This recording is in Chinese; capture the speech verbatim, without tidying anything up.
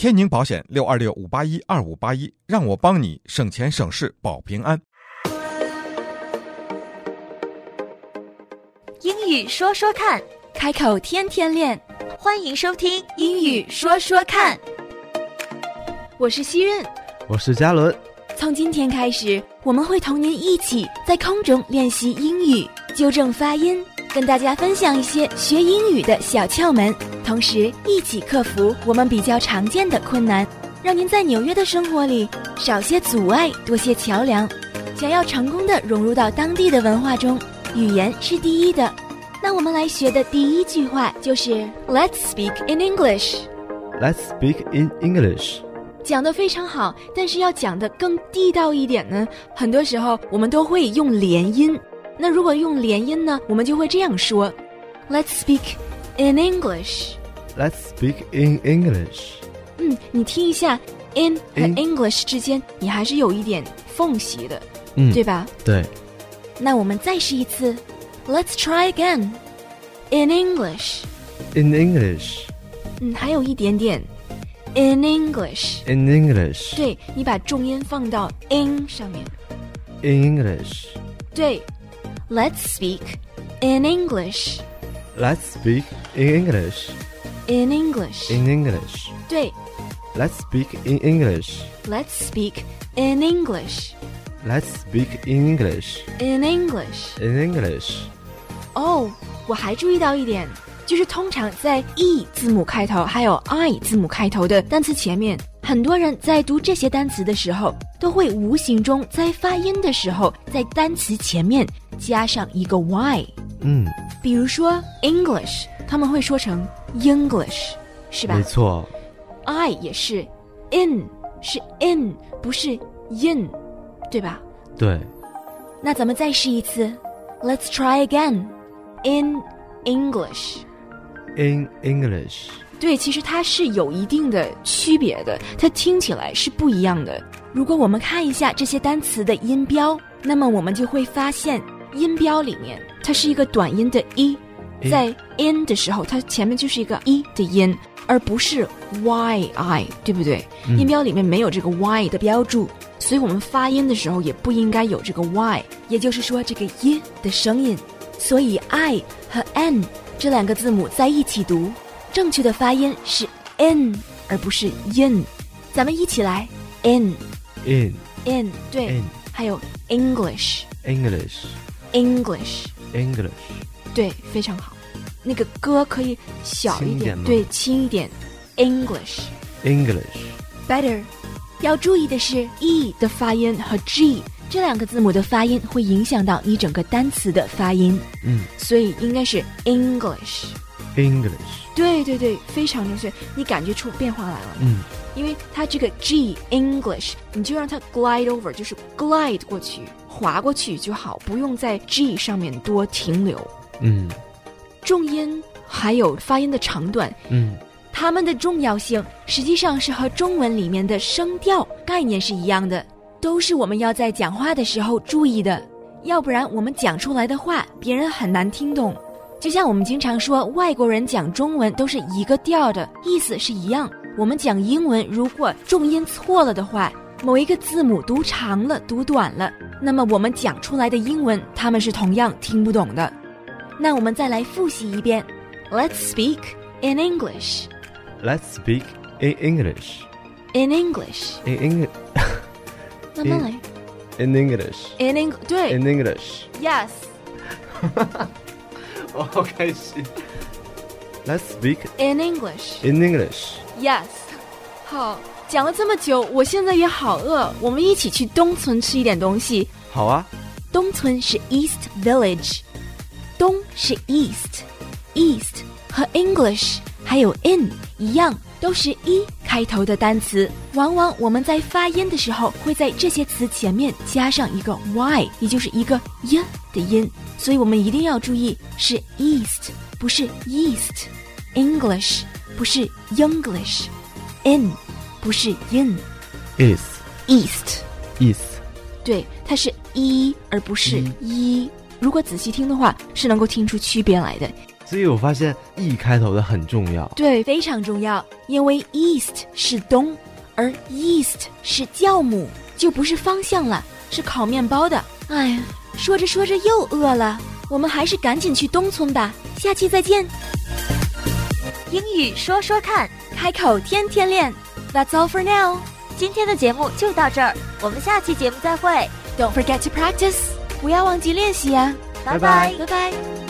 天宁保险六二六五八一二五八一，让我帮你省钱省事保平安。 英语说说看， 开口天天练。 欢迎收听英语说说看。 我是希润， 我是嘉伦。 从今天开始，我们会同您一起在空中练习英语，纠正发音，跟大家分享一些学英语的小窍门，同时一起克服我们比较常见的困难，让您在纽约的生活里少些阻碍，多些桥梁。想要成功地融入到当地的文化中，语言是第一的。那我们来学的第一句话就是 Let's speak in English。 Let's speak in English。 讲得非常好，但是要讲得更地道一点呢，很多时候我们都会用连音。那如果用连音呢，我们就会这样说 Let's speak in English。 Let's speak in English。 嗯，你听一下 in 和 English 之间你还是有一点缝隙的， 嗯， 对吧？ 对。 那我们再试一次 Let's try again in English。 In English。 嗯，还有一点点 in English。 In English。 对，你把重音放到 in 上面。 In English。 对， Let's speak in English。 Let's speak in English。 In English。 In English。 对， Let's speak in English。 Let's speak in English。 Let's speak in English。 In English。 In English。 哦，我还注意到一点，就是通常在 E 字母开头还有 I 字母开头的单词前面，很多人在读这些单词的时候，都会无形中在发音的时候，在单词前面加上一个 Y。 嗯， 比如说 English 他们会说成 English， 是吧？ 没错。 I 也是 in 是 in 不是 in， 对吧？ 对。 那咱们再试一次 Let's try again in English。 In English。 对，其实它是有一定的区别的，它听起来是不一样的。如果我们看一下这些单词的音标，那么我们就会发现音标里面它是一个短音的 e， 在 in 的时候它前面就是一个 e 的音，而不是 yi， 对不对？ 嗯， 音标里面没有这个 y 的标注，所以我们发音的时候也不应该有这个 y， 也就是说这个 y 的声音。所以 i 和 n 这两个字母在一起读，正确的发音是 in 而不是 in。 咱们一起来 in In in 对 in 还有 English English English English。 对，非常好。那个歌可以小一点， 轻一点吗？ 对，轻一点 English English better。 要注意的是 E 的发音和 G 这两个字母的发音会影响到你整个单词的发音， 嗯， 所以应该是 English English。 对对对，非常正确，你感觉出变化来了。 嗯， 因为它这个 G English 你就让它 glide over， 就是 glide 过去滑过去就好，不用在 G 上面多停留。 嗯， 重音还有发音的长短， 嗯， 它们的重要性实际上是和中文里面的声调概念是一样的，都是我们要在讲话的时候注意的，要不然我们讲出来的话别人很难听懂。就像我们经常说外国人讲中文都是一个调的，意思是一样。我们讲英文如果重音错了的话，某一个字母读长了读短了，那么我们讲出来的英文他们是同样听不懂的。那我们再来复习一遍 Let's speak in English。 Let's speak in English。 In English。 In English。 慢慢来 In English。 In English。 对 In English。 Yes。 我好开心。 Let's speak In English。 in English。 Yes。 好，讲了这么久，我现在也好饿，我们一起去东村吃一点东西。 好啊。 东村是 East Village， 东是 East， East 和 English 还有 in 一样，都是 e 开头的单词，往往我们在发音的时候会在这些词前面加上一个 y， 也就是一个 y 的音，所以我们一定要注意是 East 不是 East， English 不是 Younglish， in 不是 in， Is East Is。 对，它是 e 而不是 e， 如果仔细听的话是能够听出区别来的。 所以我发现 E 开头的很重要。 对，非常重要，因为 East 是东，而 Yeast 是酵母，就不是方向了，是烤面包的。哎呀，说着说着又饿了，我们还是赶紧去东村吧。下期再见。 英语说说看， 开口天天练。That's all for now。 今天的节目就到这儿，我们下期节目再会。 Don't forget to practice， 不要忘记练习啊。 拜拜， 拜拜。